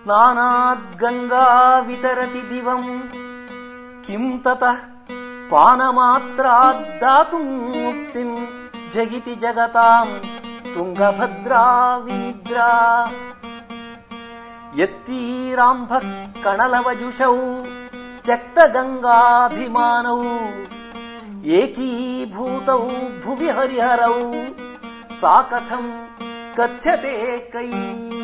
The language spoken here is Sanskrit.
स्नानाद्गङ्गा वितरति दिवम् किं ततः पानमात्राद्दातुम् मुक्तिम् जगिति जगताम् तुङ्गभद्रा विनिद्रा यत्तीराम्भः कणलवजुषौ त्यक्तगङ्गाभिमानौ एकीभूतौ भुवि हरिहरौ सा कथम् कथ्यते कैः।